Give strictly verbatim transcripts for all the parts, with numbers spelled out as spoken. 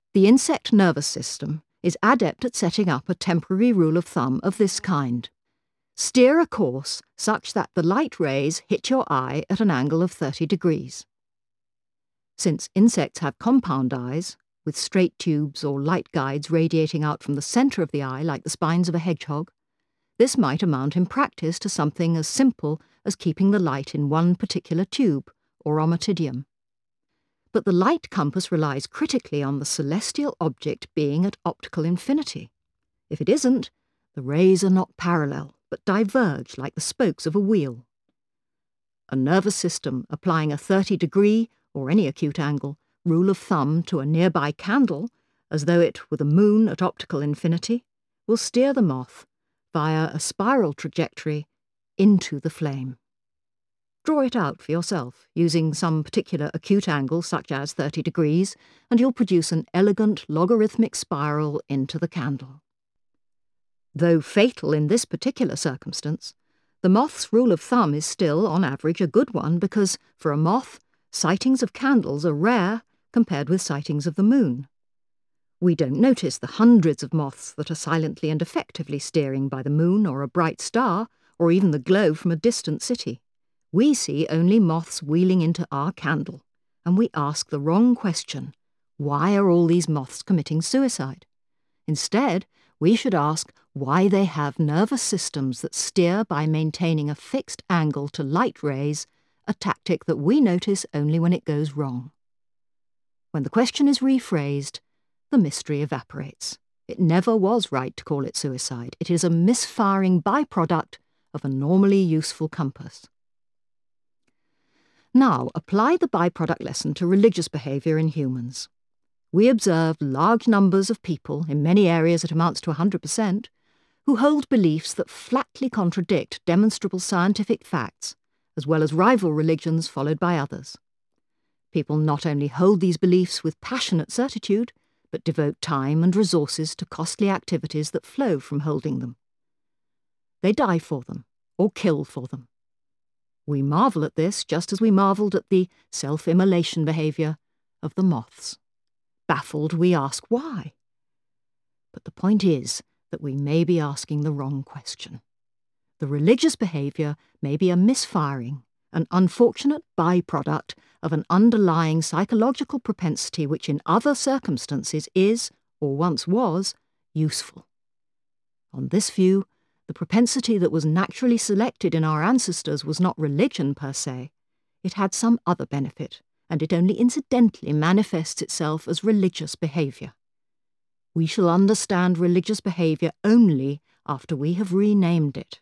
The insect nervous system is adept at setting up a temporary rule of thumb of this kind. Steer a course such that the light rays hit your eye at an angle of thirty degrees. Since insects have compound eyes, with straight tubes or light guides radiating out from the centre of the eye like the spines of a hedgehog, this might amount in practice to something as simple as keeping the light in one particular tube, or ommatidium. But the light compass relies critically on the celestial object being at optical infinity. If it isn't, the rays are not parallel, but diverge like the spokes of a wheel. A nervous system applying a thirty degree, or any acute angle, rule of thumb to a nearby candle, as though it were the moon at optical infinity, will steer the moth, via a spiral trajectory, into the flame. Draw it out for yourself, using some particular acute angle such as thirty degrees, and you'll produce an elegant logarithmic spiral into the candle. Though fatal in this particular circumstance, the moth's rule of thumb is still, on average, a good one because, for a moth, sightings of candles are rare compared with sightings of the moon. We don't notice the hundreds of moths that are silently and effectively steering by the moon or a bright star, or even the glow from a distant city. We see only moths wheeling into our candle, and we ask the wrong question: why are all these moths committing suicide? Instead, we should ask why they have nervous systems that steer by maintaining a fixed angle to light rays, a tactic that we notice only when it goes wrong. When the question is rephrased, the mystery evaporates. It never was right to call it suicide. It is a misfiring byproduct of a normally useful compass. Now, apply the byproduct lesson to religious behaviour in humans. We observe large numbers of people, in many areas it amounts to one hundred percent, who hold beliefs that flatly contradict demonstrable scientific facts, as well as rival religions followed by others. People not only hold these beliefs with passionate certitude, but devote time and resources to costly activities that flow from holding them. They die for them, or kill for them. We marvel at this just as we marvelled at the self-immolation behaviour of the moths. Baffled, we ask why. But the point is that we may be asking the wrong question. The religious behaviour may be a misfiring, an unfortunate byproduct of an underlying psychological propensity which in other circumstances is, or once was, useful. On this view, the propensity that was naturally selected in our ancestors was not religion per se. It had some other benefit, and it only incidentally manifests itself as religious behaviour. We shall understand religious behaviour only after we have renamed it.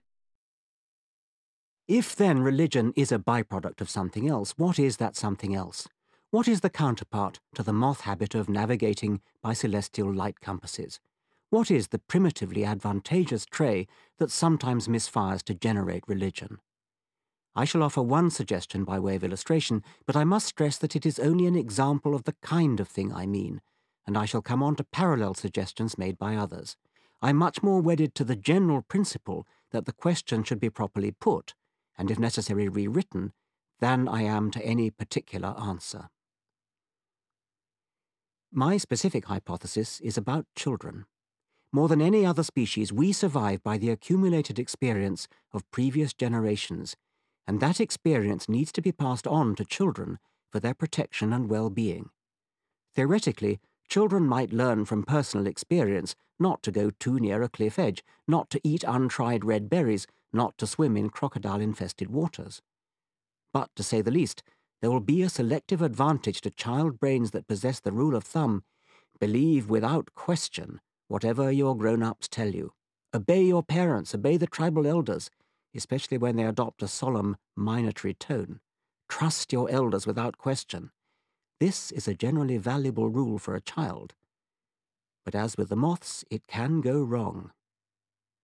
If then religion is a byproduct of something else, what is that something else? What is the counterpart to the moth habit of navigating by celestial light compasses? What is the primitively advantageous tray that sometimes misfires to generate religion? I shall offer one suggestion by way of illustration, but I must stress that it is only an example of the kind of thing I mean, and I shall come on to parallel suggestions made by others. I am much more wedded to the general principle that the question should be properly put, and if necessary rewritten, than I am to any particular answer. My specific hypothesis is about children. More than any other species, we survive by the accumulated experience of previous generations, and that experience needs to be passed on to children for their protection and well-being. Theoretically, children might learn from personal experience not to go too near a cliff edge, not to eat untried red berries, not to swim in crocodile-infested waters. But, to say the least, there will be a selective advantage to child brains that possess the rule of thumb: believe without question whatever your grown-ups tell you. Obey your parents, obey the tribal elders, especially when they adopt a solemn, minatory tone. Trust your elders without question. This is a generally valuable rule for a child. But as with the moths, it can go wrong.